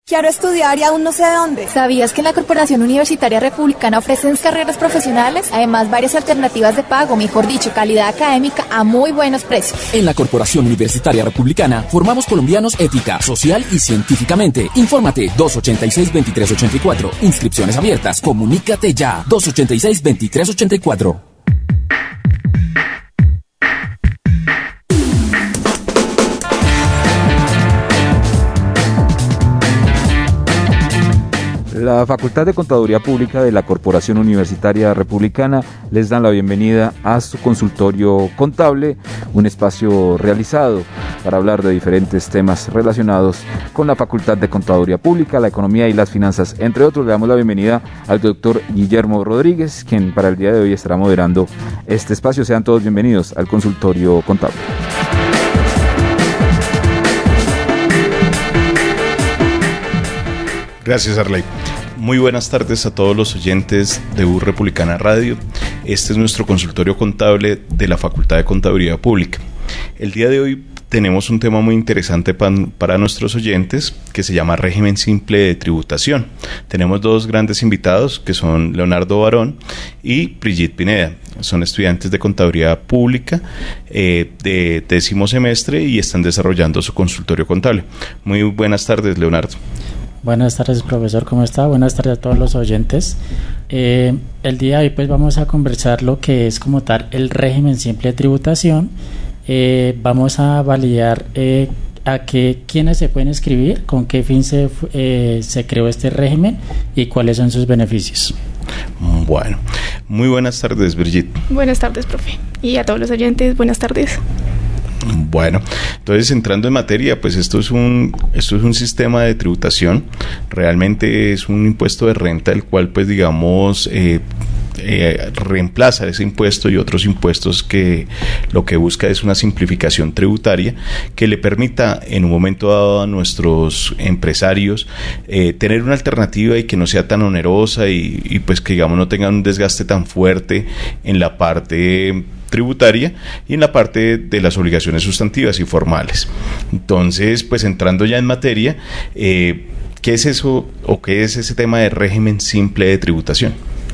Quiero estudiar y aún no sé de dónde. ¿Sabías que en la Corporación Universitaria Republicana ofrecen carreras profesionales? Además, varias alternativas de pago, mejor dicho, calidad académica a muy buenos precios. En la Corporación Universitaria Republicana formamos colombianos ética, social y científicamente. Infórmate 286-2384. Inscripciones abiertas. Comunícate ya. 286-2384. La Facultad de Contaduría Pública de la Corporación Universitaria Republicana les dan la bienvenida a su consultorio contable, un espacio realizado para hablar de diferentes temas relacionados con la Facultad de Contaduría Pública, la economía y las finanzas. Entre otros, le damos la bienvenida al doctor Guillermo Rodríguez, quien para el día de hoy estará moderando este espacio. Sean todos bienvenidos al consultorio contable. Gracias, Arley. Muy buenas tardes a todos los oyentes de U Republicana Radio. Este es nuestro consultorio contable de la Facultad de Contaduría Pública. El día de hoy tenemos un tema muy interesante para nuestros oyentes que se llama régimen simple de tributación. Tenemos dos grandes invitados que son Leonardo Barón y Brigitte Pineda. Son estudiantes de Contaduría Pública de 10º semestre y están desarrollando su consultorio contable. Muy buenas tardes, Leonardo. Buenas tardes, profesor, ¿cómo está? Buenas tardes a todos los oyentes. El día de hoy pues vamos a conversar lo que es como tal el régimen simple de tributación. Vamos a validar quiénes se pueden inscribir, con qué fin se creó este régimen y cuáles son sus beneficios. Bueno, muy buenas tardes, Brigitte. Buenas tardes, profe. Y a todos los oyentes, buenas tardes. Bueno, entonces entrando en materia, pues esto es un sistema de tributación, realmente es un impuesto de renta, el cual pues digamos reemplaza ese impuesto y otros impuestos que lo que busca es una simplificación tributaria que le permita en un momento dado a nuestros empresarios tener una alternativa y que no sea tan onerosa y pues que digamos no tengan un desgaste tan fuerte en la parte tributaria y en la parte de las obligaciones sustantivas y formales. Entonces, pues entrando ya en materia, ¿qué es eso o qué es ese tema de régimen simple de tributación?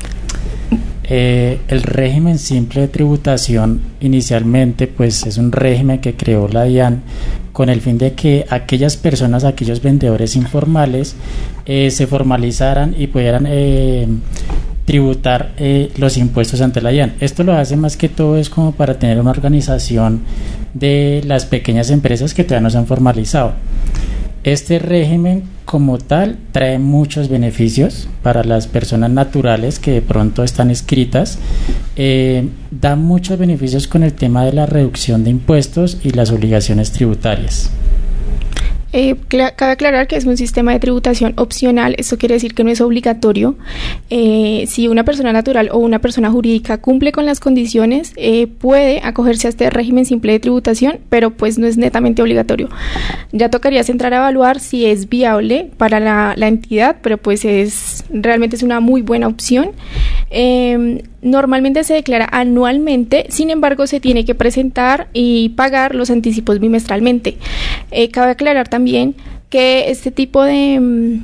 El régimen simple de tributación inicialmente pues es un régimen que creó la DIAN con el fin de que aquellas personas, aquellos vendedores informales se formalizaran y pudieran tributar los impuestos ante la DIAN. Esto lo hace más que todo es como para tener una organización de las pequeñas empresas que todavía no se han formalizado. Este régimen como tal trae muchos beneficios para las personas naturales que de pronto están inscritas, da muchos beneficios con el tema de la reducción de impuestos y las obligaciones tributarias. Cabe aclarar que es un sistema de tributación opcional. Esto quiere decir que no es obligatorio. Si una persona natural o una persona jurídica cumple con las condiciones, puede acogerse a este régimen simple de tributación, pero pues no es netamente obligatorio. Ya tocaría entrar a evaluar si es viable para la entidad, pero pues realmente es una muy buena opción. Normalmente se declara anualmente, sin embargo se tiene que presentar y pagar los anticipos bimestralmente. Cabe aclarar también que este tipo de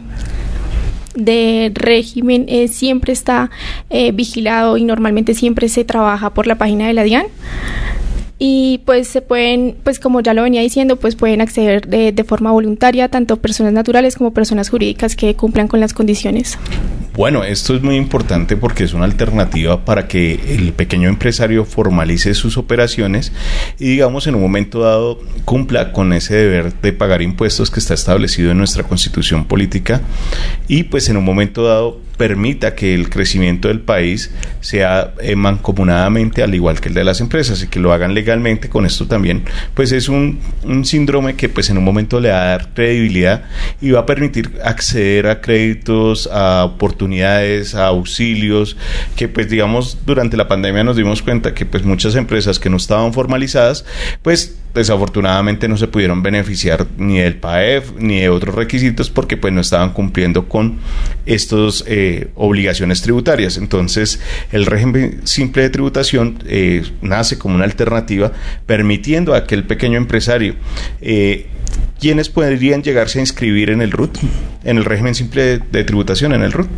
régimen siempre está vigilado y normalmente siempre se trabaja por la página de la DIAN. Y pues se pueden, pues como ya lo venía diciendo, pues pueden acceder de forma voluntaria tanto personas naturales como personas jurídicas que cumplan con las condiciones. Bueno, esto es muy importante porque es una alternativa para que el pequeño empresario formalice sus operaciones y digamos en un momento dado cumpla con ese deber de pagar impuestos que está establecido en nuestra Constitución política y pues en un momento dado permita que el crecimiento del país sea mancomunadamente al igual que el de las empresas y que lo hagan legalmente. Con esto también pues es un síndrome que pues en un momento le va a dar credibilidad y va a permitir acceder a créditos, a oportunidades, a auxilios que pues digamos durante la pandemia nos dimos cuenta que pues muchas empresas que no estaban formalizadas pues desafortunadamente no se pudieron beneficiar ni del PAEF ni de otros requisitos porque pues no estaban cumpliendo con estos obligaciones tributarias. Entonces el régimen simple de tributación nace como una alternativa permitiendo a que el pequeño empresario ¿quiénes podrían llegarse a inscribir en el RUT, en el régimen simple de tributación, en el RUT?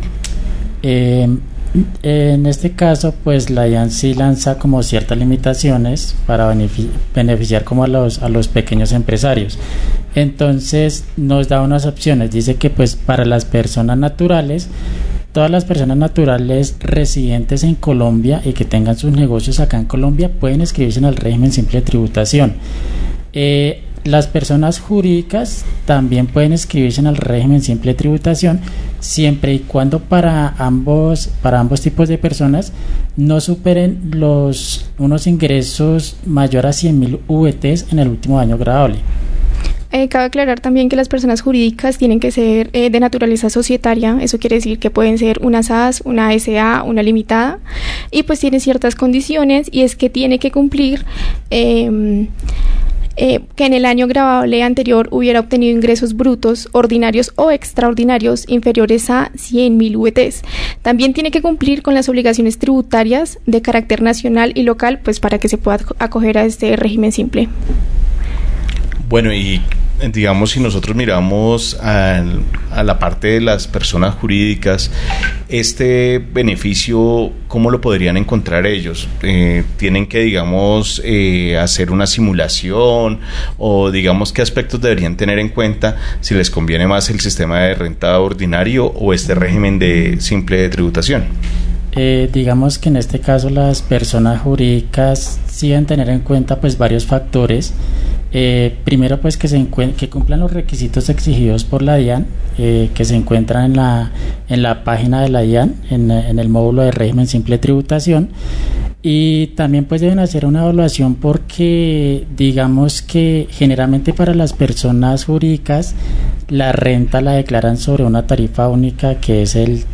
En este caso, pues la DIAN sí lanza como ciertas limitaciones para beneficiar como a los pequeños empresarios. Entonces nos da unas opciones. Dice que pues para las personas naturales, todas las personas naturales residentes en Colombia y que tengan sus negocios acá en Colombia pueden inscribirse en el régimen simple de tributación. Las personas jurídicas también pueden inscribirse en el régimen simple de tributación siempre y cuando para ambos tipos de personas no superen unos ingresos mayor a 100.000 VTs en el último año gradable. Cabe aclarar también que las personas jurídicas tienen que ser de naturaleza societaria. Eso quiere decir que pueden ser una SAS, una SA, una limitada, y pues tienen ciertas condiciones, y es que tiene que cumplir que en el año gravable anterior hubiera obtenido ingresos brutos, ordinarios o extraordinarios inferiores a 100.000 VTs. También tiene que cumplir con las obligaciones tributarias de carácter nacional y local, pues para que se pueda acoger a este régimen simple. Bueno, y digamos, si nosotros miramos a la parte de las personas jurídicas, este beneficio, ¿cómo lo podrían encontrar ellos? ¿Tienen que, digamos, hacer una simulación, o digamos qué aspectos deberían tener en cuenta si les conviene más el sistema de renta ordinario o este régimen de simple de tributación? Digamos que en este caso las personas jurídicas sí deben tener en cuenta pues varios factores. Primero pues que cumplan los requisitos exigidos por la DIAN, que se encuentran en la página de la DIAN, en el módulo de régimen simple de tributación, y también pues deben hacer una evaluación porque digamos que generalmente para las personas jurídicas la renta la declaran sobre una tarifa única que es el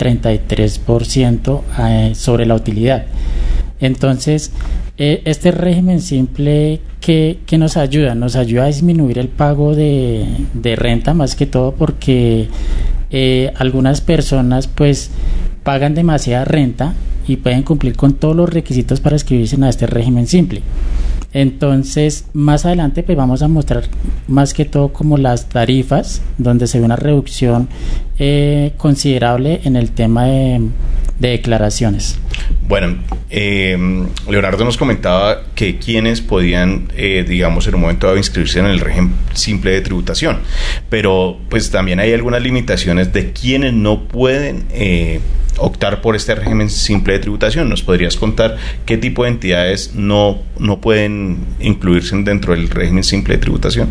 33% sobre la utilidad. Entonces, este régimen simple que nos ayuda a disminuir el pago de renta, más que todo porque algunas personas pues pagan demasiada renta y pueden cumplir con todos los requisitos para inscribirse en este régimen simple. Entonces, más adelante pues vamos a mostrar más que todo como las tarifas, donde se ve una reducción considerable en el tema de declaraciones. Bueno, Leonardo nos comentaba que quienes podían, digamos, en un momento dado inscribirse en el régimen simple de tributación, pero pues también hay algunas limitaciones de quienes no pueden optar por este régimen simple de tributación. ¿Nos podrías contar qué tipo de entidades no pueden incluirse dentro del régimen simple de tributación?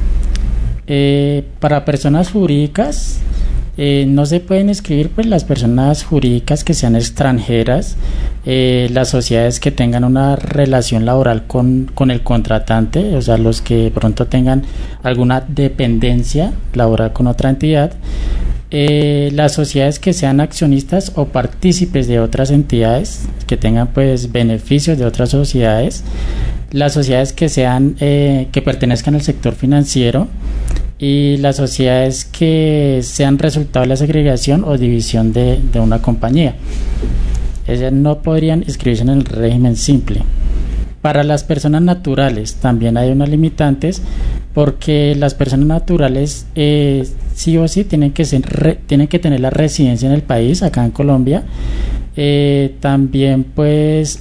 Para personas jurídicas no se pueden inscribir pues las personas jurídicas que sean extranjeras, las sociedades que tengan una relación laboral con el contratante, o sea, los que pronto tengan alguna dependencia laboral con otra entidad, las sociedades que sean accionistas o partícipes de otras entidades que tengan pues beneficios de otras sociedades, las sociedades que sean que pertenezcan al sector financiero, y las sociedades que sean resultado de la segregación o división de una compañía. Ellas no podrían inscribirse en el régimen simple. Para las personas naturales también hay unas limitantes, porque las personas naturales sí o sí tienen que tener la residencia en el país, acá en Colombia. También pues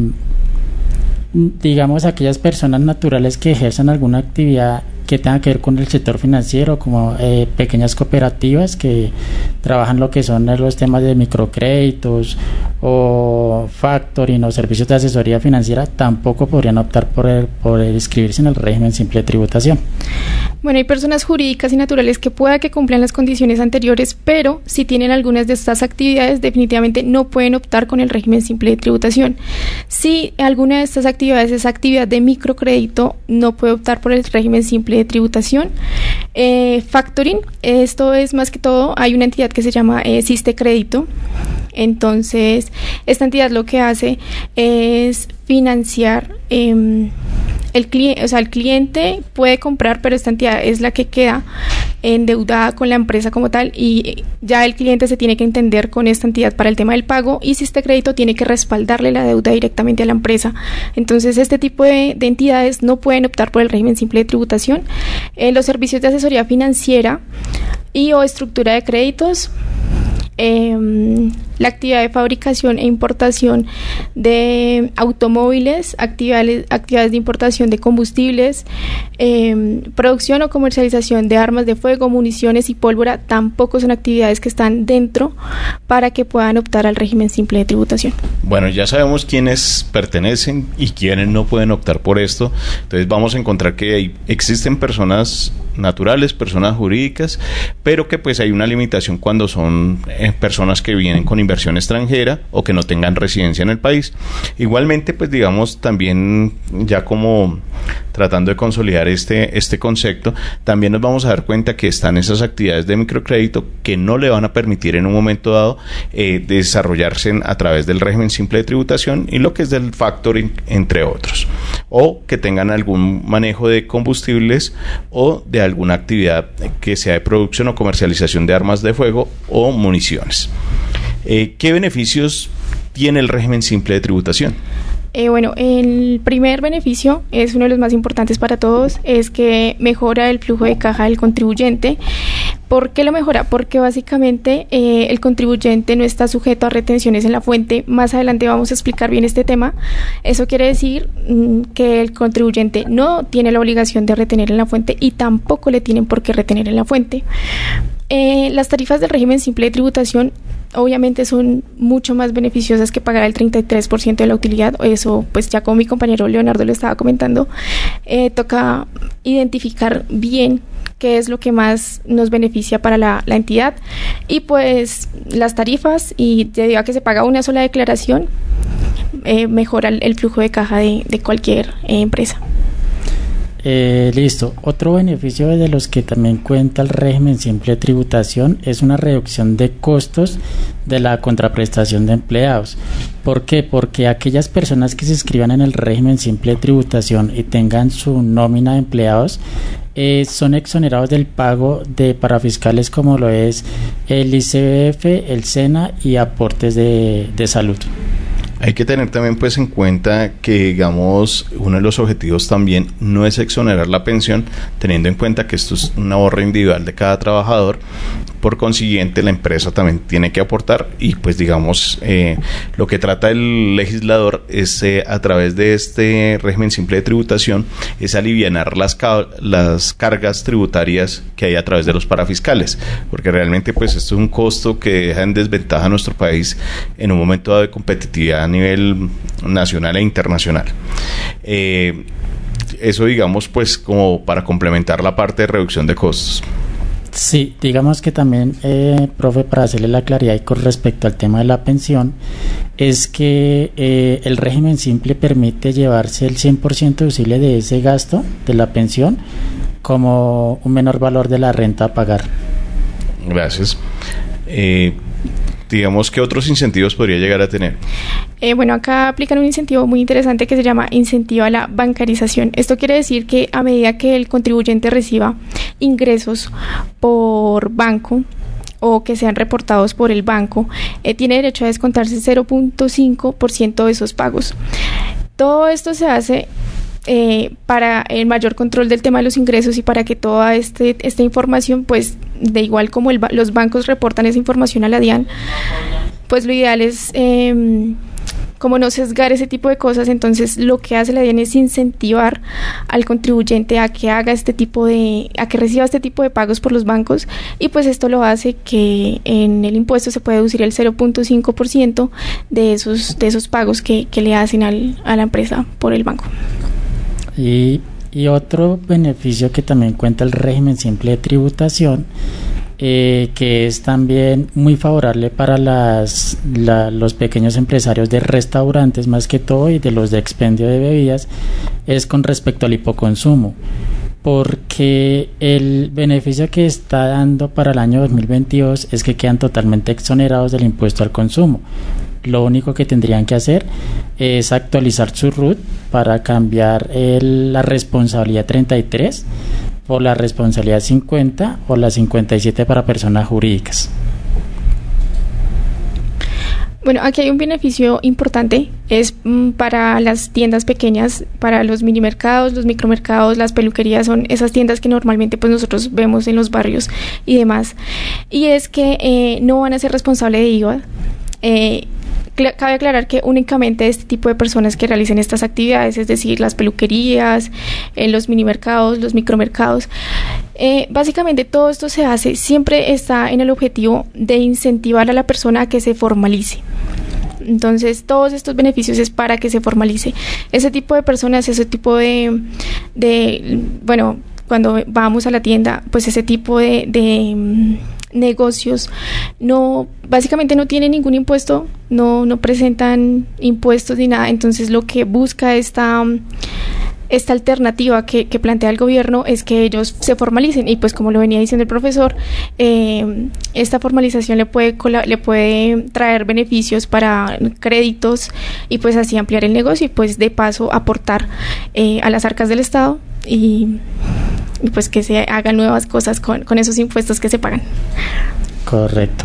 digamos aquellas personas naturales que ejerzan alguna actividad que tenga que ver con el sector financiero, como pequeñas cooperativas que trabajan lo que son los temas de microcréditos o factoring o servicios de asesoría financiera, tampoco podrían optar por inscribirse en el régimen simple de tributación. Bueno, hay personas jurídicas y naturales que pueda que cumplan las condiciones anteriores, pero si tienen algunas de estas actividades, definitivamente no pueden optar con el régimen simple de tributación. Si alguna de estas actividades es actividad de microcrédito, no puede optar por el régimen simple de tributación. Factoring, esto es más que todo, hay una entidad que se llama Siste Crédito. Entonces, esta entidad lo que hace es financiar el cliente puede comprar, pero esta entidad es la que queda endeudada con la empresa como tal, y ya el cliente se tiene que entender con esta entidad para el tema del pago, y si este crédito tiene que respaldarle la deuda directamente a la empresa. Entonces este tipo de entidades no pueden optar por el régimen simple de tributación. Los servicios de asesoría financiera y o estructura de créditos, la actividad de fabricación e importación de automóviles, actividades de importación de combustibles, producción o comercialización de armas de fuego, municiones y pólvora, tampoco son actividades que están dentro para que puedan optar al régimen simple de tributación. Bueno, ya sabemos quiénes pertenecen y quiénes no pueden optar por esto. Entonces vamos a encontrar que existen personas naturales, personas jurídicas, pero que pues hay una limitación cuando son personas que vienen con inversión extranjera o que no tengan residencia en el país. Igualmente, pues digamos, también ya como tratando de consolidar este concepto, también nos vamos a dar cuenta que están esas actividades de microcrédito que no le van a permitir en un momento dado desarrollarse a través del régimen simple de tributación y lo que es del factoring, entre otros, o que tengan algún manejo de combustibles o de alguna actividad que sea de producción o comercialización de armas de fuego o municiones. ¿Qué beneficios tiene el régimen simple de tributación? Bueno, el primer beneficio es uno de los más importantes para todos, es que mejora el flujo de caja del contribuyente. ¿Por qué lo mejora? Porque básicamente el contribuyente no está sujeto a retenciones en la fuente. Más adelante vamos a explicar bien este tema. Eso quiere decir que el contribuyente no tiene la obligación de retener en la fuente y tampoco le tienen por qué retener en la fuente. Las tarifas del régimen simple de tributación obviamente son mucho más beneficiosas que pagar el 33% de la utilidad. Eso, pues ya como mi compañero Leonardo lo estaba comentando, toca identificar bien qué es lo que más nos beneficia para la entidad, y pues las tarifas, y debido a que se paga una sola declaración, mejora el flujo de caja de cualquier empresa. Listo. Otro beneficio de los que también cuenta el régimen simple de tributación es una reducción de costos de la contraprestación de empleados. ¿Por qué? Porque aquellas personas que se inscriban en el régimen simple de tributación y tengan su nómina de empleados son exonerados del pago de parafiscales como lo es el ICBF, el SENA y aportes de salud. Hay que tener también pues en cuenta que, digamos, uno de los objetivos también no es exonerar la pensión, teniendo en cuenta que esto es un ahorro individual de cada trabajador. Por consiguiente, la empresa también tiene que aportar, y pues digamos, lo que trata el legislador es a través de este régimen simple de tributación es alivianar las cargas tributarias que hay a través de los parafiscales, porque realmente pues esto es un costo que deja en desventaja a nuestro país en un momento dado de competitividad a nivel nacional e internacional. Eso, digamos, pues como para complementar la parte de reducción de costos. Sí, digamos que también, profe, para hacerle la claridad y con respecto al tema de la pensión, es que el régimen simple permite llevarse el 100% deducible de ese gasto de la pensión como un menor valor de la renta a pagar. Gracias. Digamos, ¿qué otros incentivos podría llegar a tener? Bueno, acá aplican un incentivo muy interesante que se llama incentivo a la bancarización. Esto quiere decir que a medida que el contribuyente reciba ingresos por banco o que sean reportados por el banco, tiene derecho a descontarse 0.5% de esos pagos. Todo esto se hace para el mayor control del tema de los ingresos y para que toda esta información, pues de igual como los bancos reportan esa información a la DIAN, pues lo ideal es como no sesgar ese tipo de cosas. Entonces lo que hace la DIAN es incentivar al contribuyente a que haga a que reciba este tipo de pagos por los bancos, y pues esto lo hace que en el impuesto se puede deducir el 0.5% de esos pagos que le hacen a la empresa por el banco. Y otro beneficio que también cuenta el régimen simple de tributación, que es también muy favorable para los pequeños empresarios de restaurantes más que todo y de los de expendio de bebidas, es con respecto al hipoconsumo, porque el beneficio que está dando para el año 2022 es que quedan totalmente exonerados del impuesto al consumo. lo único que tendrían que hacer es actualizar su RUT para cambiar la responsabilidad 33 por la responsabilidad 50 o la 57 para personas jurídicas. Bueno, aquí hay un beneficio importante, es para las tiendas pequeñas, para los minimercados, los micromercados, las peluquerías, son esas tiendas que normalmente pues nosotros vemos en los barrios y demás. Y es que no van a ser responsables de IVA. Cabe aclarar que únicamente este tipo de personas que realicen estas actividades, es decir, las peluquerías, los minimercados, los micromercados, básicamente todo esto se hace, siempre está en el objetivo de incentivar a la persona a que se formalice. Entonces, todos estos beneficios es para que se formalice. Ese tipo de personas, ese tipo de bueno, cuando vamos a la tienda, pues ese tipo de negocios básicamente no tienen ningún impuesto, no presentan impuestos ni nada. Entonces lo que busca esta alternativa que plantea el gobierno es que ellos se formalicen, y pues como lo venía diciendo el profesor, esta formalización le puede traer beneficios para créditos y pues así ampliar el negocio y pues de paso aportar a las arcas del Estado y pues que se hagan nuevas cosas con esos impuestos que se pagan. Correcto.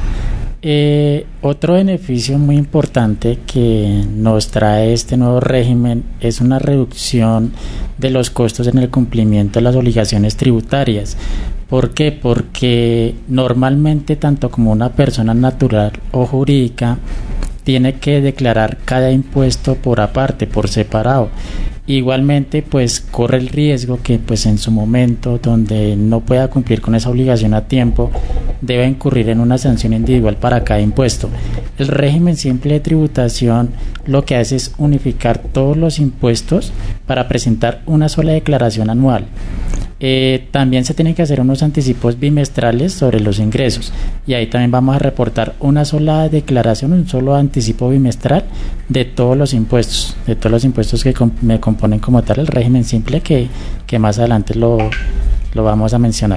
Otro beneficio muy importante que nos trae este nuevo régimen es una reducción de los costos en el cumplimiento de las obligaciones tributarias. ¿Por qué? Porque normalmente tanto como una persona natural o jurídica tiene que declarar cada impuesto por aparte, por separado. Igualmente, pues corre el riesgo que pues en su momento donde no pueda cumplir con esa obligación a tiempo, debe incurrir en una sanción individual para cada impuesto. El régimen simple de tributación lo que hace es unificar todos los impuestos para presentar una sola declaración anual. También se tienen que hacer unos anticipos bimestrales sobre los ingresos, y ahí también vamos a reportar una sola declaración, un solo anticipo bimestral de todos los impuestos que me componen como tal el régimen simple, que más adelante lo vamos a mencionar.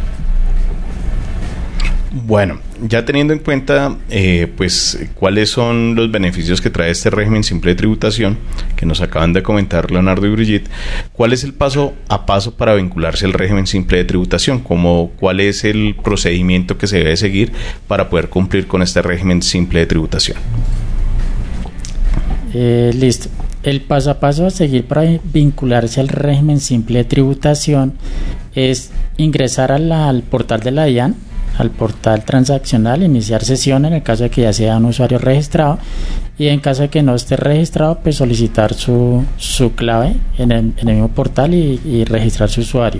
Bueno, ya teniendo en cuenta pues cuáles son los beneficios que trae este régimen simple de tributación que nos acaban de comentar Leonardo y Brigitte, ¿cuál es el paso a paso para vincularse al régimen simple de tributación? ¿Cuál es el procedimiento que se debe seguir para poder cumplir con este régimen simple de tributación? Listo. El paso a paso a seguir para vincularse al régimen simple de tributación es ingresar al portal de la DIAN, al portal transaccional, iniciar sesión en el caso de que ya sea un usuario registrado, y en caso de que no esté registrado, pues solicitar su clave en el mismo portal y registrar su usuario.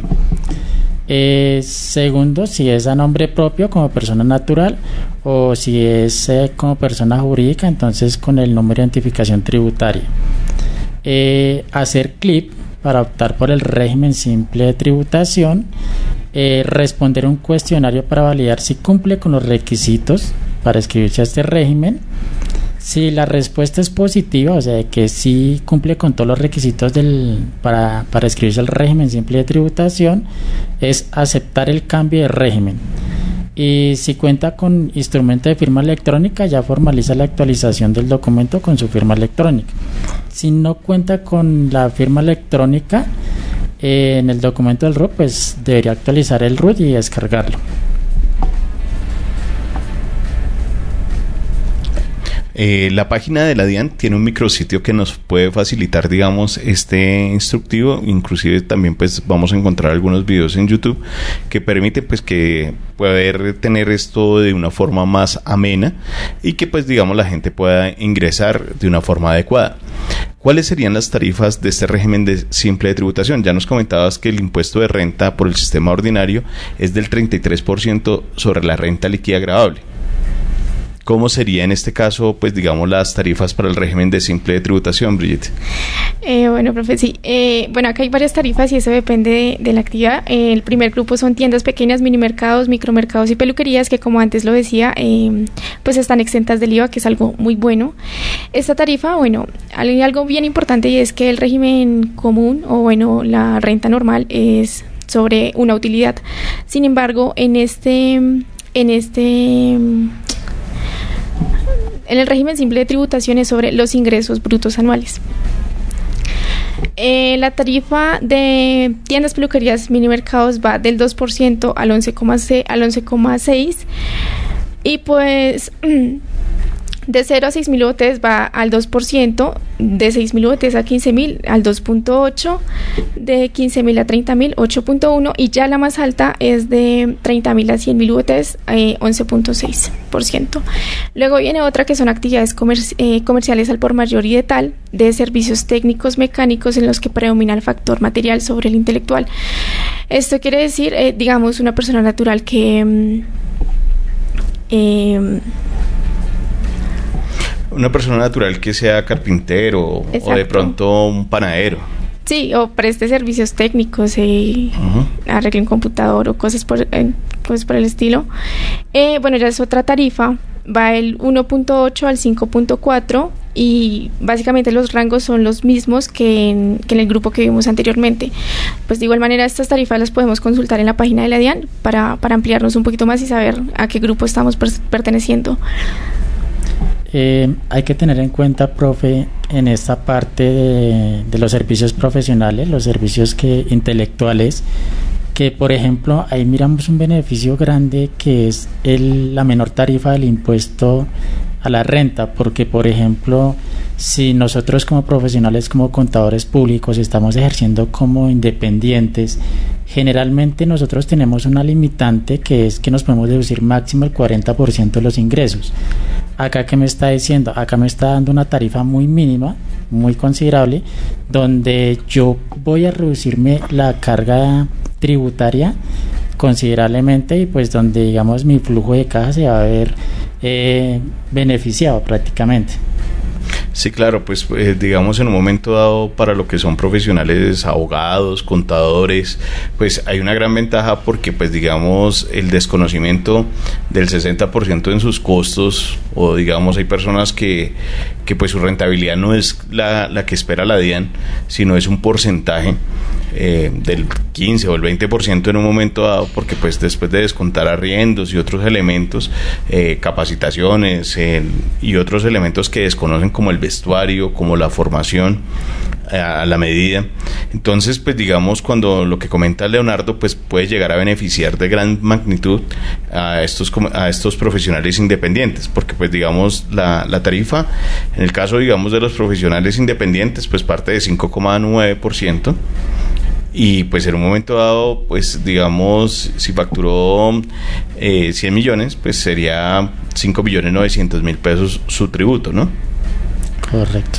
Segundo, si es a nombre propio como persona natural, o si es como persona jurídica, entonces con el número de identificación tributaria. Hacer clic para optar por el régimen simple de tributación, responder un cuestionario para validar si cumple con los requisitos para inscribirse a este régimen. Si la respuesta es positiva, o sea que sí cumple con todos los requisitos para inscribirse al régimen simple de tributación, es aceptar el cambio de régimen. Y si cuenta con instrumento de firma electrónica, ya formaliza la actualización del documento con su firma electrónica. Si no cuenta con la firma electrónica en el documento del RUT, pues debería actualizar el RUT y descargarlo. La página de la DIAN tiene un micrositio que nos puede facilitar, digamos, este instructivo. Inclusive también pues vamos a encontrar algunos videos en YouTube que permite pues que poder tener esto de una forma más amena y que pues digamos la gente pueda ingresar de una forma adecuada. ¿Cuáles serían las tarifas de este régimen simple de tributación? Ya nos comentabas que el impuesto de renta por el sistema ordinario es del 33% sobre la renta líquida gravable. ¿Cómo sería en este caso, pues digamos, las tarifas para el régimen de simple de tributación, Brigitte? Bueno, profe, sí. Bueno, acá hay varias tarifas y eso depende de la actividad. El primer grupo son tiendas pequeñas, minimercados, micromercados y peluquerías que, como antes lo decía, pues están exentas del IVA, que es algo muy bueno. Esta tarifa, bueno, hay algo bien importante, y es que el régimen común, o bueno, la renta normal, es sobre una utilidad. Sin embargo, en el régimen simple de tributación es sobre los ingresos brutos anuales. La tarifa de tiendas, peluquerías, minimercados va del 2% al 11,6%, y pues de 0 a 6.000 UTs va al 2%, de 6.000 UTs a 15.000 al 2.8%, de 15.000 a 30.000 8.1%, y ya la más alta es de 30.000 a 100.000 UTs 11.6%. Luego viene otra que son actividades comerciales al por mayor y de tal, de servicios técnicos mecánicos en los que predomina el factor material sobre el intelectual. Esto quiere decir, digamos, una persona natural que una persona natural que sea carpintero. Exacto. O de pronto un panadero. Sí, o preste servicios técnicos, arregle un computador o cosas por el estilo. Bueno, ya es otra tarifa, va el 1.8 al 5.4, y básicamente los rangos son los mismos que en el grupo que vimos anteriormente. Pues de igual manera estas tarifas las podemos consultar en la página de la DIAN para ampliarnos un poquito más y saber a qué grupo estamos perteneciendo. Hay que tener en cuenta, profe, en esta parte de los servicios profesionales, los servicios intelectuales, que por ejemplo ahí miramos un beneficio grande que es la menor tarifa del impuesto a la renta, porque por ejemplo si nosotros como profesionales, como contadores públicos, estamos ejerciendo como independientes, generalmente nosotros tenemos una limitante que es que nos podemos deducir máximo el 40% de los ingresos. Acá, ¿qué me está diciendo? Acá me está dando una tarifa muy mínima, muy considerable, donde yo voy a reducirme la carga tributaria considerablemente, y pues donde digamos mi flujo de caja se va a ver beneficiado prácticamente. Sí, claro, pues digamos en un momento dado para lo que son profesionales, abogados, contadores, pues hay una gran ventaja porque pues digamos el desconocimiento del 60% en sus costos, o digamos hay personas que pues su rentabilidad no es la que espera la DIAN, sino es un porcentaje del 15 o el 20% en un momento dado, porque pues después de descontar arriendos y otros elementos, capacitaciones y otros elementos que desconocen como el vestuario, como la formación a la medida, entonces pues digamos cuando lo que comenta Leonardo pues puede llegar a beneficiar de gran magnitud a estos profesionales independientes, porque pues digamos la tarifa en el caso digamos de los profesionales independientes pues parte de 5,9%. Y pues en un momento dado, pues digamos, si facturó 100 millones, pues sería 5.900.000 pesos su tributo, ¿no? Correcto.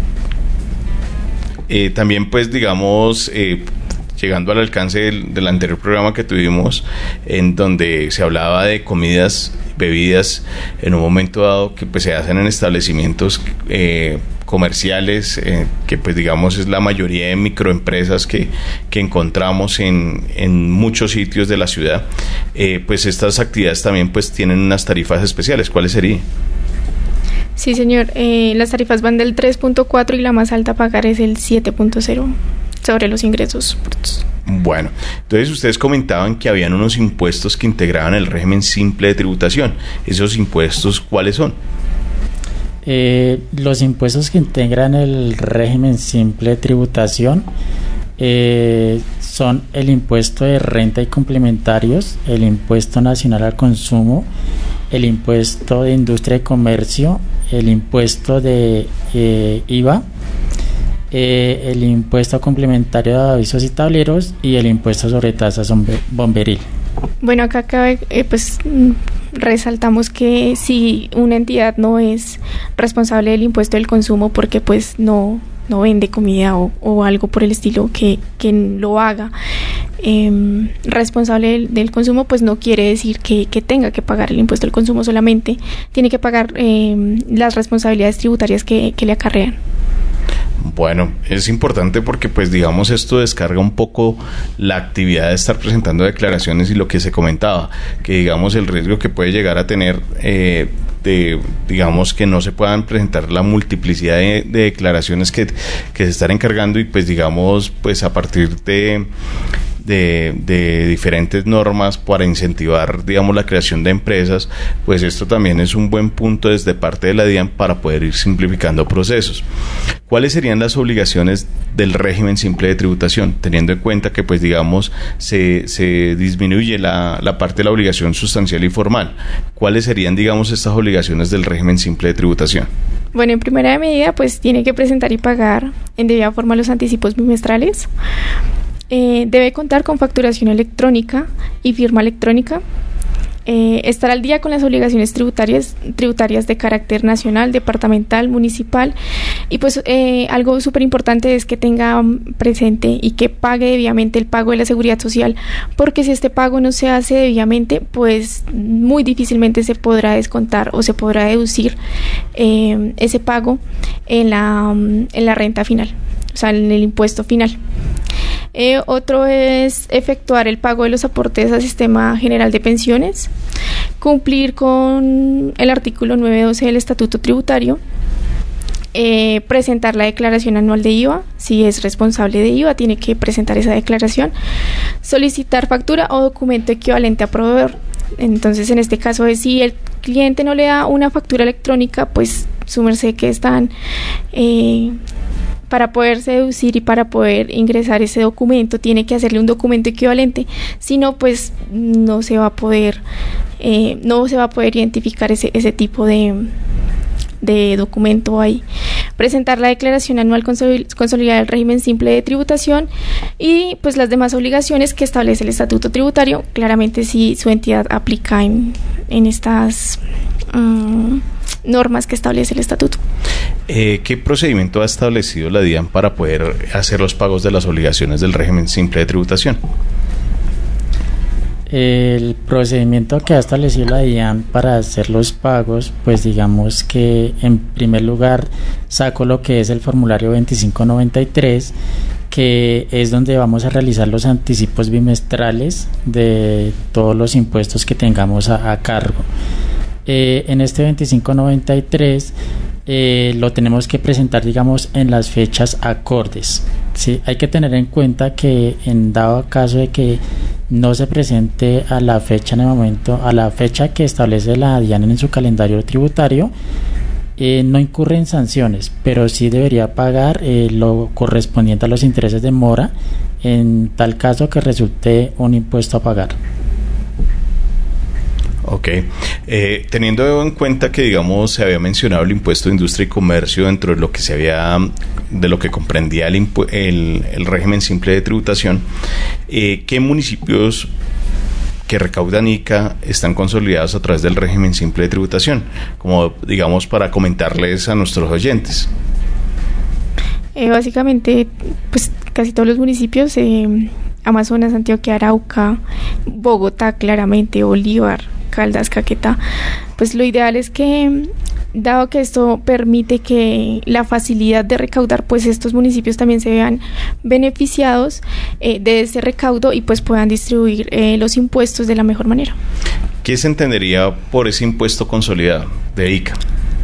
También pues digamos, llegando al alcance del anterior programa que tuvimos, en donde se hablaba de comidas, bebidas, en un momento dado que pues se hacen en establecimientos comerciales, que pues digamos es la mayoría de microempresas que encontramos en muchos sitios de la ciudad, pues estas actividades también pues tienen unas tarifas especiales. ¿Cuáles serían? Sí, señor, las tarifas van del 3.4 y la más alta a pagar es el 7.0 sobre los ingresos brutos. Bueno, entonces ustedes comentaban que habían unos impuestos que integraban el régimen simple de tributación. ¿Esos impuestos cuáles son? Los impuestos que integran el régimen simple de tributación son el impuesto de renta y complementarios, el impuesto nacional al consumo, el impuesto de industria y comercio, el impuesto de IVA, el impuesto complementario de avisos y tableros y el impuesto sobre tasas bomberil. Bueno, acá cabe, pues resaltamos que si una entidad no es responsable del impuesto del consumo porque pues no vende comida o algo por el estilo que lo haga responsable del consumo, pues no quiere decir que tenga que pagar el impuesto del consumo, solamente tiene que pagar las responsabilidades tributarias que le acarrean. Bueno, es importante porque pues digamos esto descarga un poco la actividad de estar presentando declaraciones y lo que se comentaba, que digamos el riesgo que puede llegar a tener de digamos que no se puedan presentar la multiplicidad de declaraciones que se están encargando, y pues digamos pues a partir de de diferentes normas para incentivar, digamos, la creación de empresas, pues esto también es un buen punto desde parte de la DIAN para poder ir simplificando procesos. ¿Cuáles serían las obligaciones del régimen simple de tributación, teniendo en cuenta que, pues digamos, se disminuye la parte de la obligación sustancial y formal? ¿Cuáles serían, digamos, estas obligaciones del régimen simple de tributación? Bueno, en primera medida, pues tiene que presentar y pagar en debida forma los anticipos bimestrales. Debe contar con facturación electrónica y firma electrónica. Estar al día con las obligaciones tributarias de carácter nacional, departamental, municipal, y pues algo súper importante es que tenga presente y que pague debidamente el pago de la seguridad social, porque si este pago no se hace debidamente, pues muy difícilmente se podrá descontar o se podrá deducir ese pago en la renta final, o sea, en el impuesto final. Otro es efectuar el pago de los aportes al Sistema General de Pensiones, cumplir con el artículo 9.12 del Estatuto Tributario, presentar la declaración anual de IVA. Si es responsable de IVA, tiene que presentar esa declaración, solicitar factura o documento equivalente a proveedor. Entonces, en este caso, si el cliente no le da una factura electrónica, pues su merced que están... para poderse deducir y para poder ingresar ese documento, tiene que hacerle un documento equivalente, si no, pues no se va a poder identificar ese tipo de documento ahí. Presentar la declaración anual consolidada del régimen simple de tributación y pues las demás obligaciones que establece el Estatuto Tributario, claramente si su entidad aplica en estas normas que establece el estatuto. ¿Qué procedimiento ha establecido la DIAN para poder hacer los pagos de las obligaciones del régimen simple de tributación? El procedimiento que ha establecido la DIAN para hacer los pagos, pues digamos que en primer lugar saco lo que es el formulario 2593, que es donde vamos a realizar los anticipos bimestrales de todos los impuestos que tengamos a cargo. En este 2593 lo tenemos que presentar, digamos, en las fechas acordes, ¿sí? Hay que tener en cuenta que en dado caso de que no se presente a la fecha en el momento, a la fecha que establece la DIAN en su calendario tributario, no incurre en sanciones, pero sí debería pagar lo correspondiente a los intereses de mora en tal caso que resulte un impuesto a pagar. Ok, teniendo en cuenta que, digamos, se había mencionado el impuesto de industria y comercio dentro de lo que de lo que comprendía el régimen simple de tributación, ¿qué municipios que recaudan ICA están consolidados a través del régimen simple de tributación? Como, digamos, para comentarles a nuestros oyentes. Básicamente, pues casi todos los municipios, Amazonas, Antioquia, Arauca, Bogotá, claramente, Bolívar, Caldas, Caquetá, pues lo ideal es que, dado que esto permite que la facilidad de recaudar, pues estos municipios también se vean beneficiados de ese recaudo y pues puedan distribuir los impuestos de la mejor manera. ¿Qué se entendería por ese impuesto consolidado de ICA?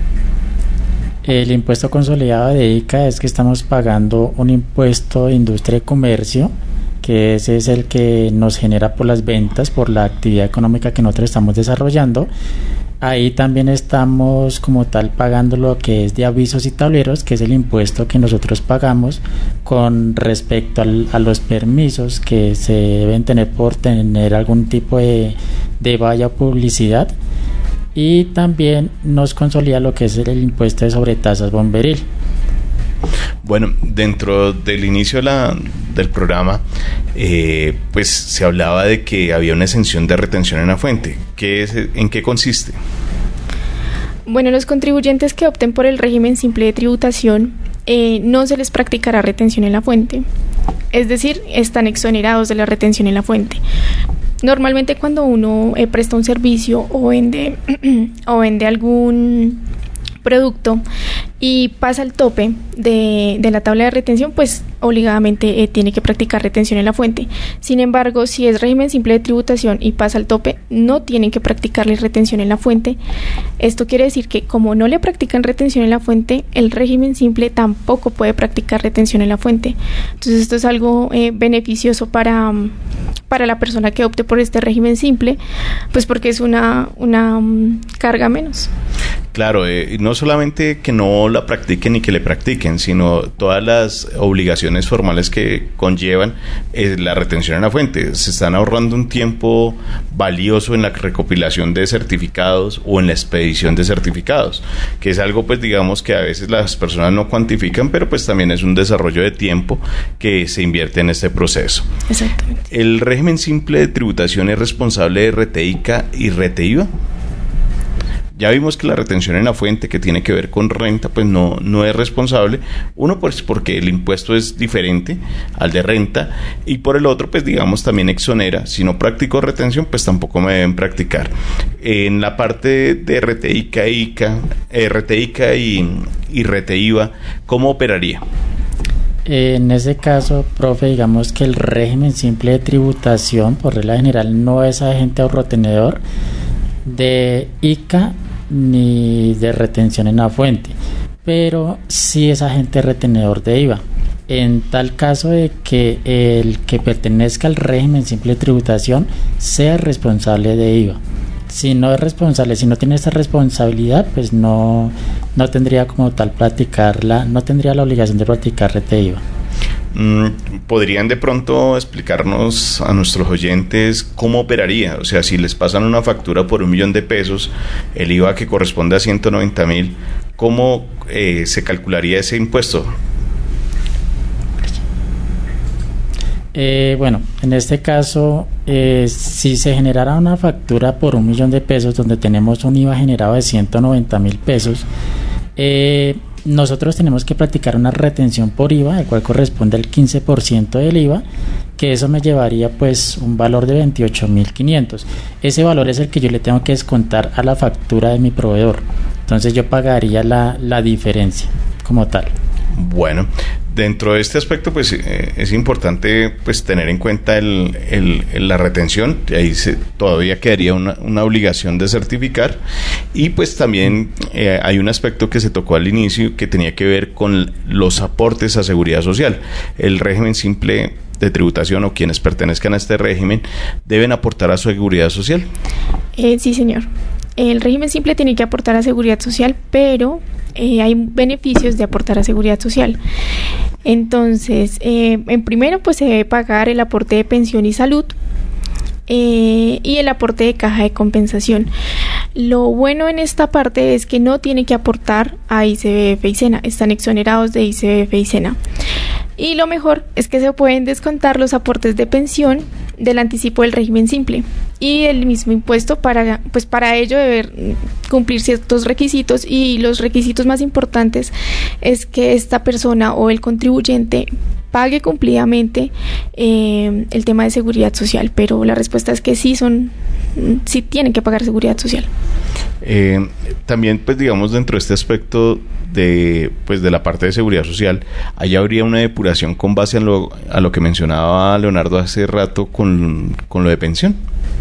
El impuesto consolidado de ICA es que estamos pagando un impuesto de industria y comercio, que ese es el que nos genera por las ventas, por la actividad económica que nosotros estamos desarrollando. Ahí también estamos como tal pagando lo que es de avisos y tableros, que es el impuesto que nosotros pagamos con respecto a los permisos que se deben tener por tener algún tipo de valla o publicidad. Y también nos consolida lo que es el impuesto de sobretasas bomberil. Bueno, dentro del inicio del programa, pues se hablaba de que había una exención de retención en la fuente. ¿En qué consiste? Bueno, los contribuyentes que opten por el régimen simple de tributación no se les practicará retención en la fuente. Es decir, están exonerados de la retención en la fuente. Normalmente cuando uno presta un servicio o vende algún producto, y pasa el tope de la tabla de retención, pues obligadamente tiene que practicar retención en la fuente. Sin embargo, si es régimen simple de tributación y pasa el tope, no tienen que practicarle retención en la fuente. Esto quiere decir que como no le practican retención en la fuente, el régimen simple tampoco puede practicar retención en la fuente. Entonces esto es algo beneficioso para la persona que opte por este régimen simple, pues porque es una carga menos. Claro, no solamente que no la practiquen y que le practiquen, sino todas las obligaciones formales que conllevan la retención en la fuente. Se están ahorrando un tiempo valioso en la recopilación de certificados o en la expedición de certificados, que es algo, pues digamos, que a veces las personas no cuantifican, pero pues también es un desarrollo de tiempo que se invierte en este proceso. Exactamente. ¿El régimen simple de tributación es responsable de RTICA y RTIVA? Ya vimos que la retención en la fuente, que tiene que ver con renta, pues no es responsable. Uno, pues porque el impuesto es diferente al de renta, y por el otro, pues digamos, también exonera. Si no practico retención, pues tampoco me deben practicar. En la parte de RTICA y RTIVA, ¿cómo operaría? En ese caso, profe, digamos que el régimen simple de tributación, por regla general, no es agente ahorrotenedor de ICA ni de retención en la fuente, pero sí es agente retenedor de IVA. En tal caso de que el que pertenezca al régimen simple de tributación sea responsable de IVA. Si no es responsable, si no tiene esta responsabilidad, pues no tendría como tal no tendría la obligación de practicar RTIVA. ¿Podrían de pronto explicarnos a nuestros oyentes cómo operaría? O sea, si les pasan una factura por 1.000.000 de pesos, el IVA que corresponde a 190.000, ¿cómo se calcularía ese impuesto? Bueno, en este caso, si se generara una factura por 1.000.000 de pesos donde tenemos un IVA generado de 190.000 pesos, nosotros tenemos que practicar una retención por IVA, el cual corresponde al 15% del IVA, que eso me llevaría pues un valor de 28.500. Ese valor es el que yo le tengo que descontar a la factura de mi proveedor. Entonces yo pagaría la diferencia como tal. Bueno, dentro de este aspecto, pues es importante pues tener en cuenta la retención. Ahí todavía quedaría una obligación de certificar, y pues también hay un aspecto que se tocó al inicio que tenía que ver con los aportes a seguridad social. El régimen simple de tributación, o quienes pertenezcan a este régimen, deben aportar a su seguridad social. Sí, señor. El régimen simple tiene que aportar a seguridad social, pero hay beneficios de aportar a seguridad social. Entonces, en primero, pues se debe pagar el aporte de pensión y salud, y el aporte de caja de compensación. Lo bueno en esta parte es que no tiene que aportar a ICBF y SENA, están exonerados de ICBF y SENA. Y lo mejor es que se pueden descontar los aportes de pensión del anticipo del régimen simple y el mismo impuesto para ello deber cumplir ciertos requisitos, y los requisitos más importantes es que esta persona o el contribuyente pague cumplidamente el tema de seguridad social, pero la respuesta es que sí tienen que pagar seguridad social. También, pues digamos, dentro de este aspecto de la parte de seguridad social, allá habría una depuración con base a lo que mencionaba Leonardo hace rato con lo de pensión.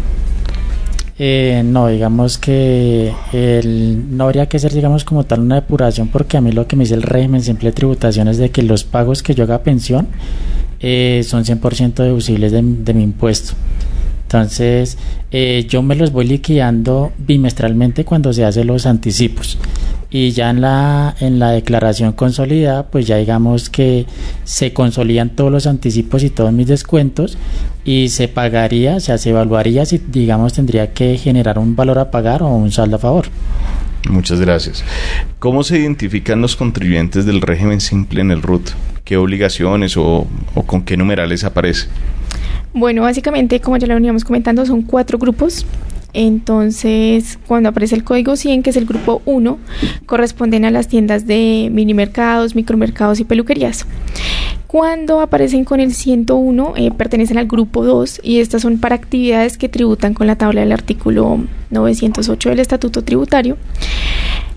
No, digamos que no habría que hacer, digamos, como tal una depuración, porque a mí lo que me dice el régimen simple de tributación es de que los pagos que yo haga a pensión son 100% deducibles de mi impuesto. Entonces, yo me los voy liquidando bimestralmente cuando se hacen los anticipos. Y ya en la declaración consolidada, pues ya digamos que se consolidan todos los anticipos y todos mis descuentos, y se pagaría, o sea, se evaluaría si, digamos, tendría que generar un valor a pagar o un saldo a favor. Muchas gracias. ¿Cómo se identifican los contribuyentes del régimen simple en el RUT? ¿Qué obligaciones o con qué numerales aparece? Bueno, básicamente, como ya lo veníamos comentando, son 4 grupos. Entonces, cuando aparece el código 100, que es el grupo 1, corresponden a las tiendas de minimercados, micromercados y peluquerías. Cuando aparecen con el 101, pertenecen al grupo 2, y estas son para actividades que tributan con la tabla del artículo 908 del Estatuto Tributario.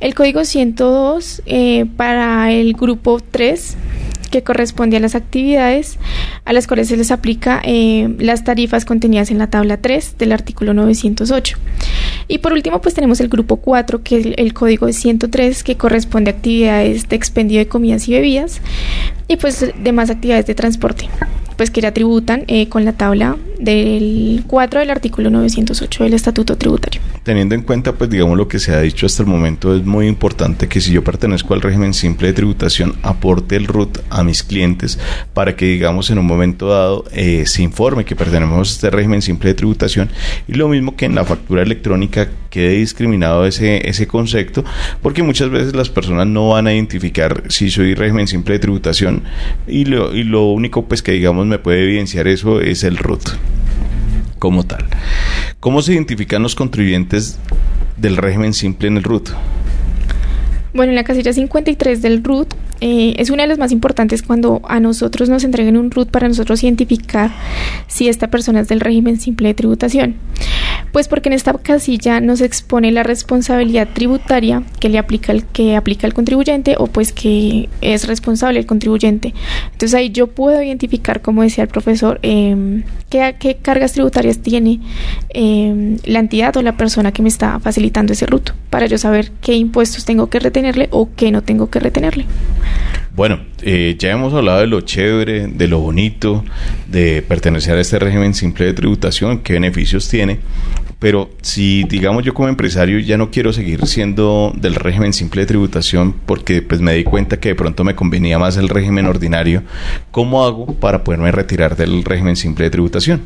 El código 102 para el grupo 3, que corresponde a las actividades a las cuales se les aplica las tarifas contenidas en la tabla 3 del artículo 908. Y por último, pues tenemos el grupo 4, que es el código 103, que corresponde a actividades de expendio de comidas y bebidas y pues demás actividades de transporte, pues que ya tributan con la tabla del 4 del artículo 908 del Estatuto Tributario. Teniendo en cuenta, pues digamos, lo que se ha dicho hasta el momento, es muy importante que si yo pertenezco al régimen simple de tributación, aporte el RUT a mis clientes para que, digamos, en un momento dado se informe que pertenecemos a este régimen simple de tributación, y lo mismo que en la factura electrónica quede discriminado ese concepto, porque muchas veces las personas no van a identificar si soy régimen simple de tributación y lo único pues que, digamos, me puede evidenciar eso es el RUT como tal. ¿Cómo se identifican los contribuyentes del régimen simple en el RUT? Bueno, en la casilla 53 del RUT es una de las más importantes cuando a nosotros nos entreguen un RUT para nosotros identificar si esta persona es del régimen simple de tributación. Pues porque en esta casilla nos expone la responsabilidad tributaria que aplica el contribuyente, o pues que es responsable el contribuyente. Entonces ahí yo puedo identificar, como decía el profesor, qué cargas tributarias tiene la entidad o la persona que me está facilitando ese RUT, para yo saber qué impuestos tengo que retenerle o qué no tengo que retenerle. Bueno, ya hemos hablado de lo chévere, de lo bonito, de pertenecer a este régimen simple de tributación, qué beneficios tiene, pero si, digamos, yo como empresario ya no quiero seguir siendo del régimen simple de tributación porque pues me di cuenta que de pronto me convenía más el régimen ordinario, ¿cómo hago para poderme retirar del régimen simple de tributación?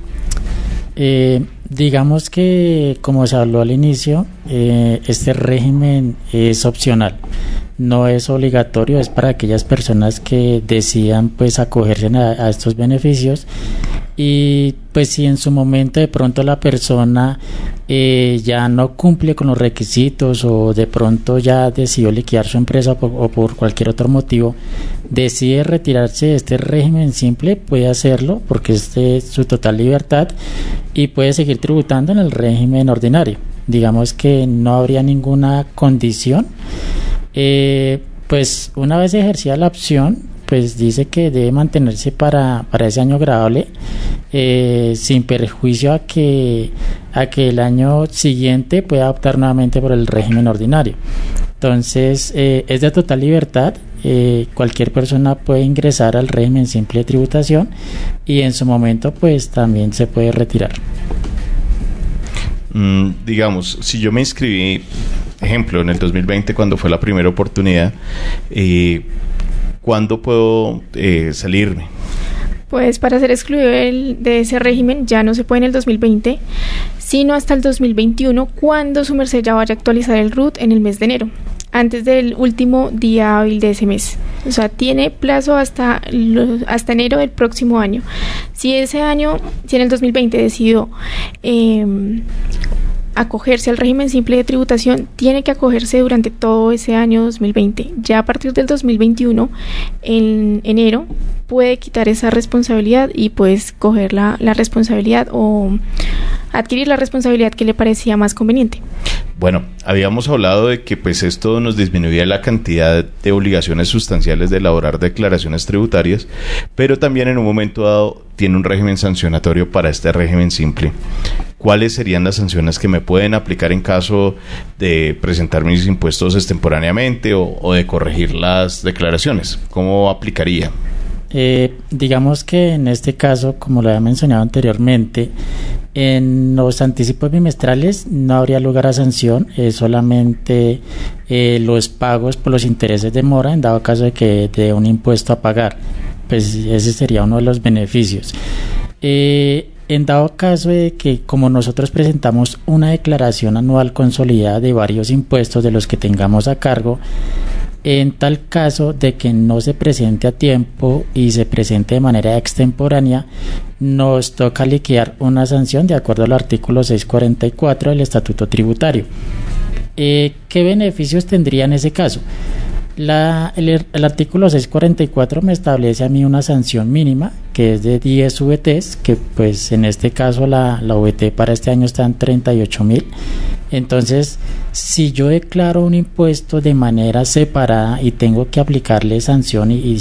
Digamos que, como se habló al inicio, este régimen es opcional, no es obligatorio, es para aquellas personas que decidan pues acogerse a estos beneficios. Y pues si en su momento de pronto la persona ya no cumple con los requisitos, o de pronto ya decidió liquidar su empresa o por cualquier otro motivo, decide retirarse de este régimen simple, puede hacerlo porque es de su total libertad y puede seguir tributando en el régimen ordinario. Digamos que no habría ninguna condición. Pues una vez ejercida la opción, pues dice que debe mantenerse para ese año gradable, sin perjuicio a que el año siguiente pueda optar nuevamente por el régimen ordinario. Entonces es de total libertad. Cualquier persona puede ingresar al régimen simple de tributación y en su momento pues también se puede retirar. Digamos, si yo me inscribí, ejemplo, en el 2020 cuando fue la primera oportunidad, ¿cuándo puedo salirme? Pues para ser excluido de ese régimen ya no se puede en el 2020, sino hasta el 2021, cuando su merced ya vaya a actualizar el RUT en el mes de enero, antes del último día hábil de ese mes. O sea, tiene plazo hasta enero del próximo año. Si en el 2020 decidió acogerse al régimen simple de tributación, tiene que acogerse durante todo ese año 2020. Ya a partir del 2021, en enero, puede quitar esa responsabilidad y pues coger la responsabilidad o adquirir la responsabilidad que le parecía más conveniente. Bueno, habíamos hablado de que pues esto nos disminuía la cantidad de obligaciones sustanciales de elaborar declaraciones tributarias, pero también en un momento dado tiene un régimen sancionatorio para este régimen simple. ¿Cuáles serían las sanciones que me pueden aplicar en caso de presentar mis impuestos extemporáneamente o de corregir las declaraciones? ¿Cómo aplicaría? Digamos que en este caso, como lo había mencionado anteriormente, en los anticipos bimestrales no habría lugar a sanción, solamente los pagos por los intereses de mora en dado caso de que de un impuesto a pagar. Pues ese sería uno de los beneficios. En dado caso de que, como nosotros presentamos una declaración anual consolidada de varios impuestos de los que tengamos a cargo, en tal caso de que no se presente a tiempo y se presente de manera extemporánea, nos toca liquidar una sanción de acuerdo al artículo 644 del Estatuto Tributario. ¿Qué beneficios tendría en ese caso? El artículo 644 me establece a mí una sanción mínima que es de 10 VTs, que pues en este caso la VT para este año está en 38.000. Entonces, si yo declaro un impuesto de manera separada y tengo que aplicarle sanción y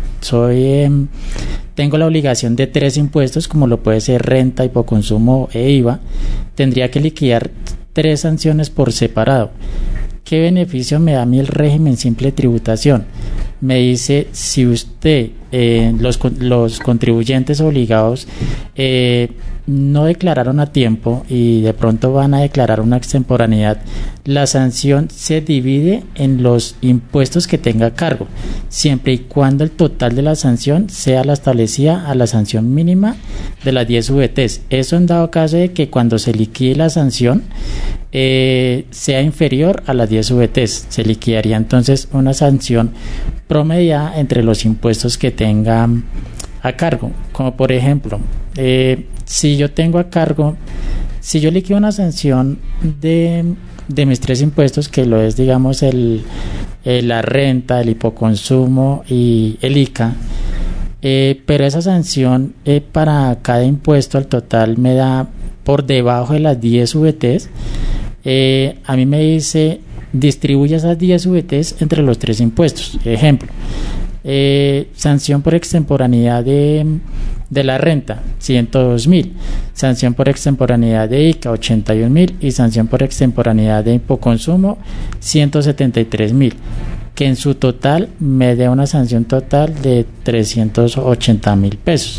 tengo la obligación de 3 impuestos, como lo puede ser renta, hipoconsumo e IVA, tendría que liquidar 3 sanciones por separado. ¿Qué beneficio me da a mí el régimen simple de tributación? Me dice, si usted, los contribuyentes obligados no declararon a tiempo y de pronto van a declarar una extemporaneidad, la sanción se divide en los impuestos que tenga a cargo, siempre y cuando el total de la sanción sea la establecida a la sanción mínima de las 10 VTs. Eso en dado caso de que cuando se liquide la sanción sea inferior a las 10 VTs. Se liquidaría entonces una sanción promediada entre los impuestos que tenga a cargo, como por ejemplo, si yo tengo a cargo, si yo liquido una sanción de mis 3 impuestos, que lo es, digamos, la renta, el hipoconsumo y el ICA, pero esa sanción para cada impuesto al total me da por debajo de las 10 VTs, a mí me dice, distribuye esas 10 VTs entre los 3 impuestos. Ejemplo, sanción por extemporaneidad de la renta, 102.000, sanción por extemporaneidad de ICA, 81.000, y sanción por extemporaneidad de hipoconsumo, 173.000, que en su total me da una sanción total de 380.000 pesos.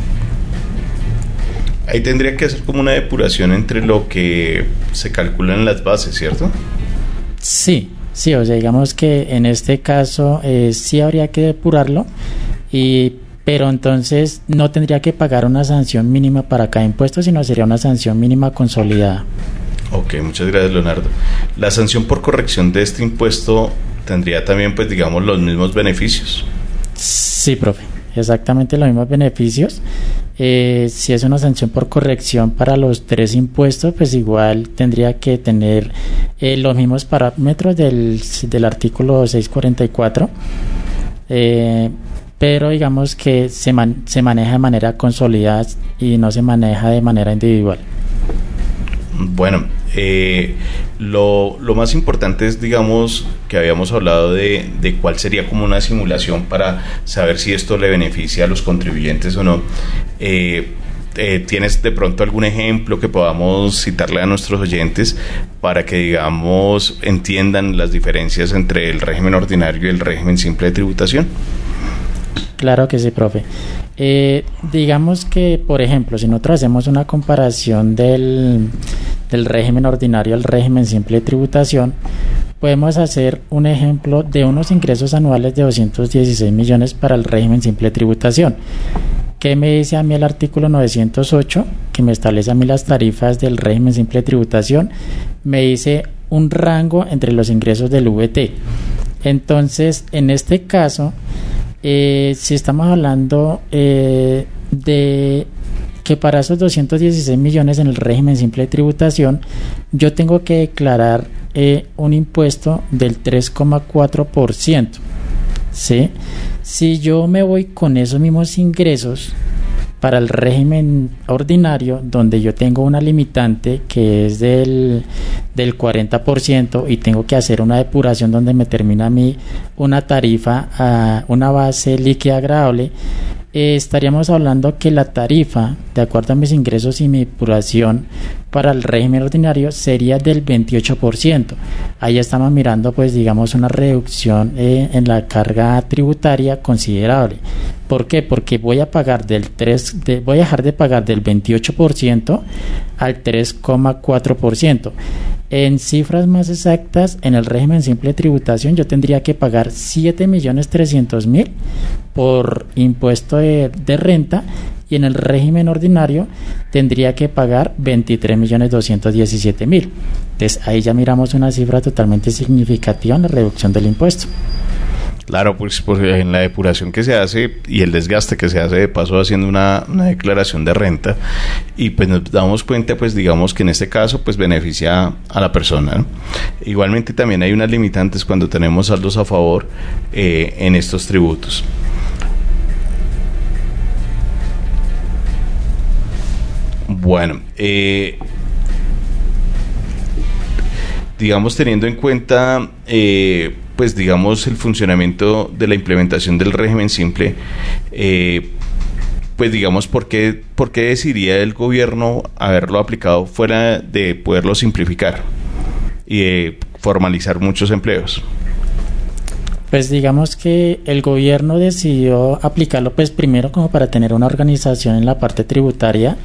Ahí tendría que hacer como una depuración entre lo que se calcula en las bases, ¿cierto? Sí, o sea, digamos que en este caso sí habría que depurarlo, pero entonces no tendría que pagar una sanción mínima para cada impuesto, sino sería una sanción mínima consolidada. Ok, muchas gracias, Leonardo. La sanción por corrección de este impuesto tendría también, pues digamos, los mismos beneficios. Sí, profe, exactamente los mismos beneficios. Si es una sanción por corrección para los 3 impuestos, pues igual tendría que tener los mismos parámetros del artículo 644, pero digamos que se maneja de manera consolidada y no se maneja de manera individual. Bueno, lo más importante es, digamos, que habíamos hablado de cuál sería como una simulación para saber si esto le beneficia a los contribuyentes o no. ¿Tienes de pronto algún ejemplo que podamos citarle a nuestros oyentes para que, digamos, entiendan las diferencias entre el régimen ordinario y el régimen simple de tributación? Claro que sí, profe. Digamos que, por ejemplo, si nosotros hacemos una comparación del régimen ordinario al régimen simple de tributación, podemos hacer un ejemplo de unos ingresos anuales de 216 millones para el régimen simple de tributación. ¿Qué me dice a mí el artículo 908, que me establece a mí las tarifas del régimen simple de tributación? Me dice un rango entre los ingresos del VT. Entonces, en este caso, si estamos hablando de que para esos 216 millones en el régimen simple de tributación, yo tengo que declarar un impuesto del 3,4%. ¿Sí? Si yo me voy con esos mismos ingresos para el régimen ordinario, donde yo tengo una limitante que es del 40% y tengo que hacer una depuración donde me termina a mí una tarifa, una base líquida agradable, estaríamos hablando que la tarifa, de acuerdo a mis ingresos y mi depuración para el régimen ordinario, sería del 28%. Ahí estamos mirando, pues digamos, una reducción en la carga tributaria considerable. ¿Por qué? Porque voy a dejar de pagar del 28% al 3,4%. En cifras más exactas, en el régimen simple de tributación yo tendría que pagar 7.300.000 por impuesto de renta, y en el régimen ordinario tendría que pagar 23.217.000. Entonces ahí ya miramos una cifra totalmente significativa en la reducción del impuesto. Claro, pues porque en la depuración que se hace y el desgaste que se hace de paso haciendo una declaración de renta, y pues nos damos cuenta, pues digamos que en este caso pues beneficia a la persona, ¿no? Igualmente también hay unas limitantes cuando tenemos saldos a favor en estos tributos. Bueno, digamos, teniendo en cuenta, pues digamos, el funcionamiento de la implementación del régimen simple, pues digamos, ¿por qué decidiría el gobierno haberlo aplicado fuera de poderlo simplificar y de formalizar muchos empleos? Pues digamos que el gobierno decidió aplicarlo pues primero como para tener una organización en la parte tributaria,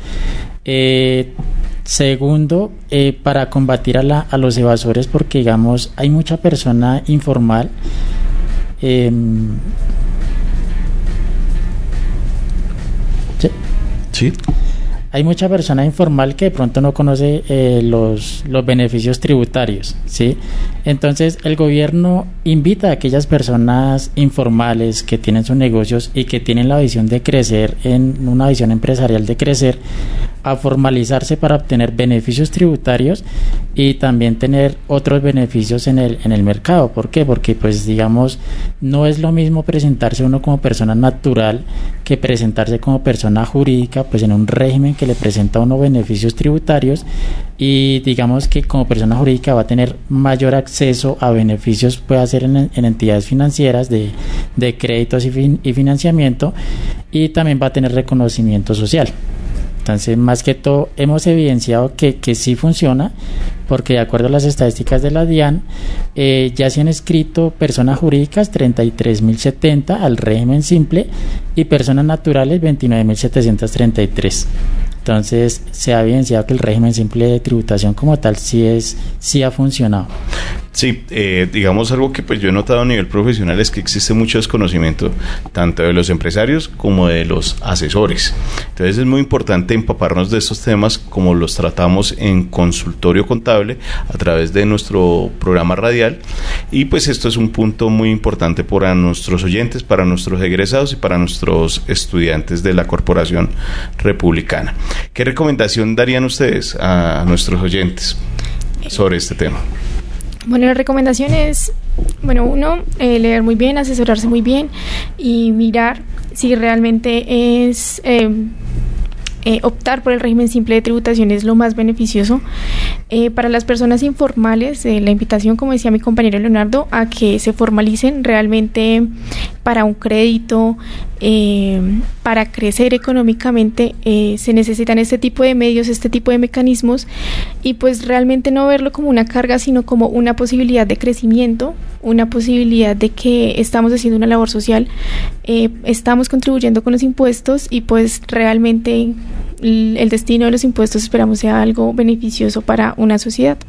segundo para combatir a los evasores, porque digamos hay mucha persona informal, ¿Sí? Hay mucha persona informal que de pronto no conoce los beneficios tributarios, ¿sí? Entonces el gobierno invita a aquellas personas informales que tienen sus negocios y que tienen la visión de crecer, en una visión empresarial de crecer, a formalizarse para obtener beneficios tributarios y también tener otros beneficios en el mercado. ¿Por qué? Porque pues digamos no es lo mismo presentarse uno como persona natural que presentarse como persona jurídica, pues en un régimen que le presenta a uno beneficios tributarios, y digamos que como persona jurídica va a tener mayor acceso a beneficios, puede hacer en entidades financieras de créditos y financiamiento, y también va a tener reconocimiento social. Entonces, más que todo, hemos evidenciado que sí funciona, porque de acuerdo a las estadísticas de la DIAN, ya se han inscrito personas jurídicas 33.070 al régimen simple y personas naturales 29.733. Entonces, se ha evidenciado que el régimen simple de tributación como tal sí ha funcionado. Sí, digamos algo que pues yo he notado a nivel profesional es que existe mucho desconocimiento tanto de los empresarios como de los asesores. Entonces es muy importante empaparnos de estos temas como los tratamos en Consultorio Contable a través de nuestro programa radial, y pues esto es un punto muy importante para nuestros oyentes, para nuestros egresados y para nuestros estudiantes de la Corporación Republicana. ¿Qué recomendación darían ustedes a nuestros oyentes sobre este tema? Bueno, la recomendación es, uno, leer muy bien, asesorarse muy bien y mirar si realmente es optar por el régimen simple de tributación es lo más beneficioso. Para las personas informales, la invitación, como decía mi compañero Leonardo, a que se formalicen realmente para un crédito, para crecer económicamente, se necesitan este tipo de medios, este tipo de mecanismos, y pues realmente no verlo como una carga, sino como una posibilidad de crecimiento, una posibilidad de que estamos haciendo una labor social, estamos contribuyendo con los impuestos, y pues realmente el destino de los impuestos esperamos sea algo beneficioso para una sociedad.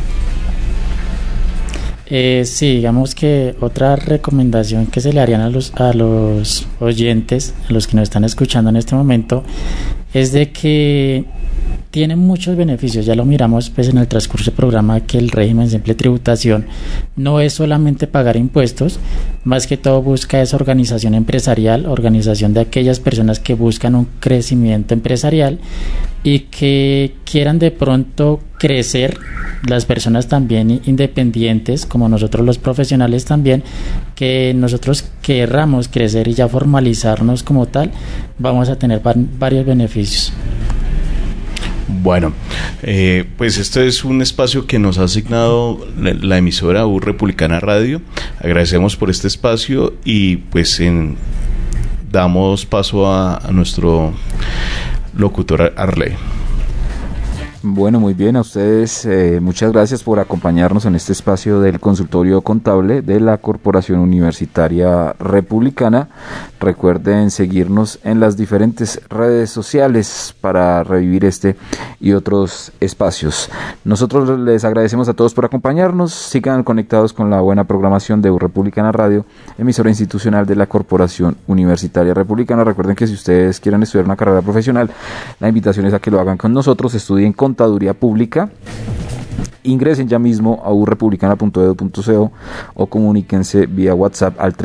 Sí, digamos que otra recomendación que se le harían a los oyentes, a los que nos están escuchando en este momento, es de que tiene muchos beneficios. Ya lo miramos pues en el transcurso del programa, que el régimen simple de tributación no es solamente pagar impuestos, más que todo busca esa organización empresarial, organización de aquellas personas que buscan un crecimiento empresarial y que quieran de pronto crecer, las personas también independientes, como nosotros los profesionales también, que nosotros querramos crecer y ya formalizarnos como tal, vamos a tener varios beneficios. Bueno, pues este es un espacio que nos ha asignado la emisora U Republicana Radio. Agradecemos por este espacio y pues damos paso a nuestro locutor Arley. Bueno, muy bien, a ustedes muchas gracias por acompañarnos en este espacio del Consultorio Contable de la Corporación Universitaria Republicana. Recuerden seguirnos en las diferentes redes sociales para revivir este y otros espacios. Nosotros les agradecemos a todos por acompañarnos. Sigan conectados con la buena programación de U Republicana Radio, emisora institucional de la Corporación Universitaria Republicana. Recuerden que si ustedes quieren estudiar una carrera profesional, la invitación es a que lo hagan con nosotros, estudien Contaduría Pública, ingresen ya mismo a urepublicana.edu.co o comuníquense vía WhatsApp al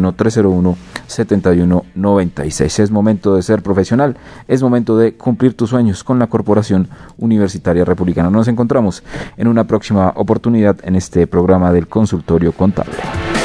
321-301-7196. Es momento de ser profesional, es momento de cumplir tus sueños con la Corporación Universitaria Republicana. Nos encontramos en una próxima oportunidad en este programa del Consultorio Contable.